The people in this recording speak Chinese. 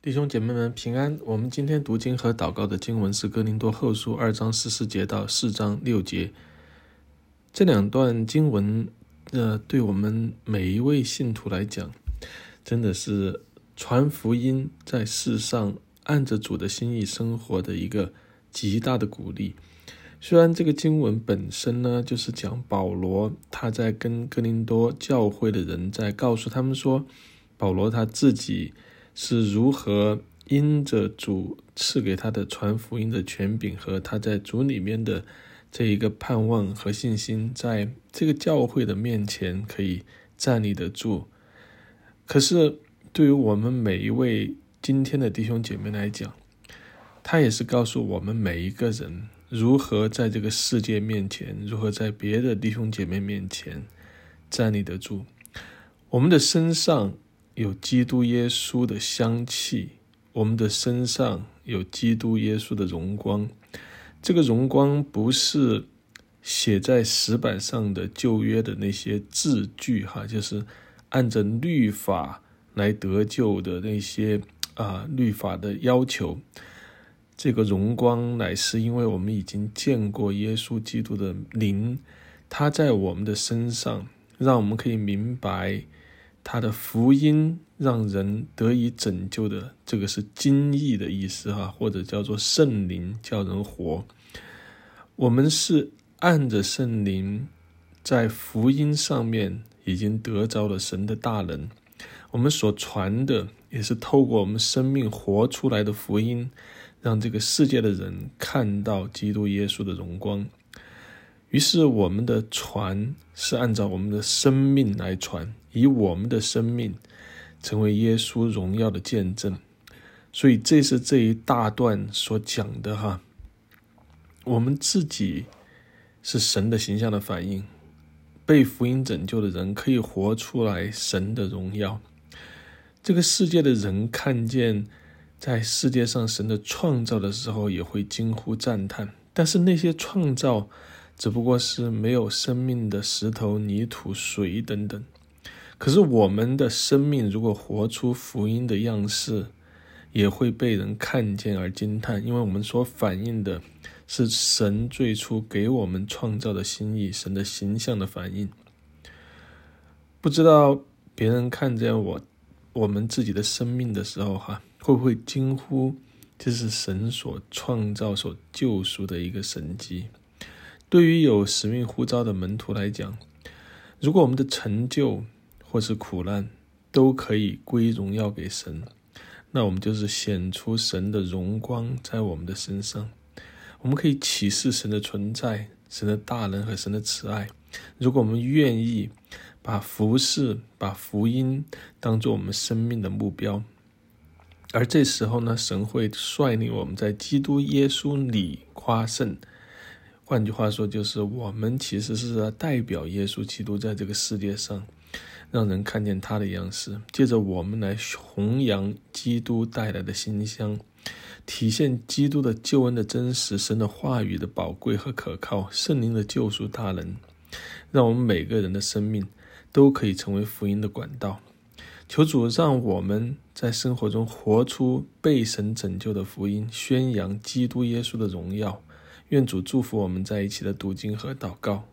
弟兄姐妹们平安。我们今天读经和祷告的经文是哥林多后书2章14节到4章6节。这两段经文对我们每一位信徒来讲，真的是传福音在世上按着主的心意生活的一个极大的鼓励。虽然这个经文本身呢，就是讲保罗他在跟哥林多教会的人在告诉他们说，保罗他自己是如何因着主赐给他的传福音的权柄和他在主里面的这一个盼望和信心，在这个教会的面前可以站立得住。可是对于我们每一位今天的弟兄姐妹来讲，他也是告诉我们每一个人如何在这个世界面前，如何在别的弟兄姐妹面前站立得住。我们的身上有基督耶稣的香气，我们的身上有基督耶稣的荣光。这个荣光不是写在石板上的旧约的那些字句就是按着律法来得救的那些律法的要求。这个荣光乃是因为我们已经见过耶稣基督的灵，他在我们的身上，让我们可以明白他的福音让人得以拯救的，这个是精义的意思或者叫做圣灵叫人活。我们是按着圣灵在福音上面已经得着了神的大能，我们所传的也是透过我们生命活出来的福音，让这个世界的人看到基督耶稣的荣光。于是我们的传是按照我们的生命来传，以我们的生命成为耶稣荣耀的见证。所以这是这一大段所讲的我们自己是神的形象的反应，被福音拯救的人可以活出来神的荣耀。这个世界的人看见在世界上神的创造的时候也会惊呼赞叹，但是那些创造只不过是没有生命的石头、泥土、水等等。可是我们的生命如果活出福音的样式，也会被人看见而惊叹，因为我们所反映的是神最初给我们创造的心意，神的形象的反应。不知道别人看见我们自己的生命的时候会不会惊呼，这是神所创造所救赎的一个神迹。对于有使命呼召的门徒来讲，如果我们的成就或是苦难都可以归荣耀给神，那我们就是显出神的荣光在我们的身上。我们可以启示神的存在，神的大能和神的慈爱。如果我们愿意把服事、把福音当作我们生命的目标，而这时候呢，神会率领我们在基督耶稣里夸胜。换句话说，就是我们其实是代表耶稣基督在这个世界上，让人看见他的样式，借着我们来弘扬基督带来的馨香，体现基督的救恩的真实，神的话语的宝贵和可靠，圣灵的救赎大能，让我们每个人的生命都可以成为福音的管道。求主让我们在生活中活出被神拯救的福音，宣扬基督耶稣的荣耀。愿主祝福我们在一起的读经和祷告。